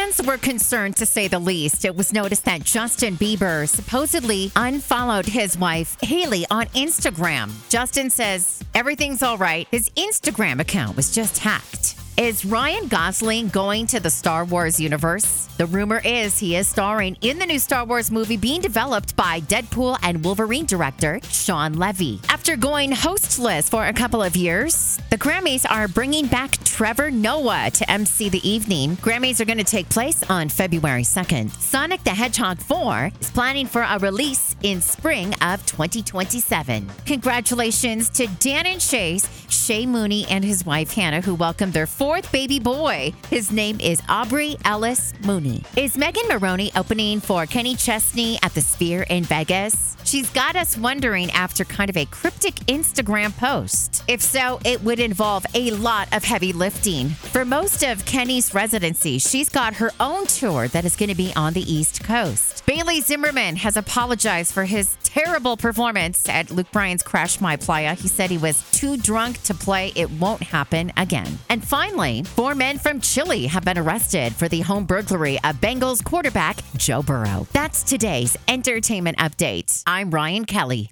Fans were concerned, to say the least. It was noticed that Justin Bieber supposedly unfollowed his wife, Hailey, on Instagram. Justin says everything's all right. His Instagram account was just hacked. Is Ryan Gosling going to the Star Wars universe? The rumor is he is starring in the new Star Wars movie being developed by Deadpool and Wolverine director Sean Levy. After going hostless for a couple of years, the Grammys are bringing back Trevor Noah to MC the evening. Grammys are going to take place on February 2nd. Sonic the Hedgehog 4 is planning for a release in spring of 2027. Congratulations to Dan and Shay Mooney and his wife Hannah, who welcomed their fourth baby boy. His name is Aubrey Ellis Mooney. Is Megan Maroney opening for Kenny Chesney at the Sphere in Vegas? She's got us wondering after kind of a cryptic Instagram post. If so, it would involve a lot of heavy lifting. For most of Kenny's residency, she's got her own tour that is going to be on the East Coast. Bailey Zimmerman has apologized for his terrible performance at Luke Bryan's Crash My Playa. He said he was too drunk to play. It won't happen again. And finally, 4 men from Chile have been arrested for the home burglary of Bengals quarterback Joe Burrow. That's today's entertainment update. I'm Ryan Kelly.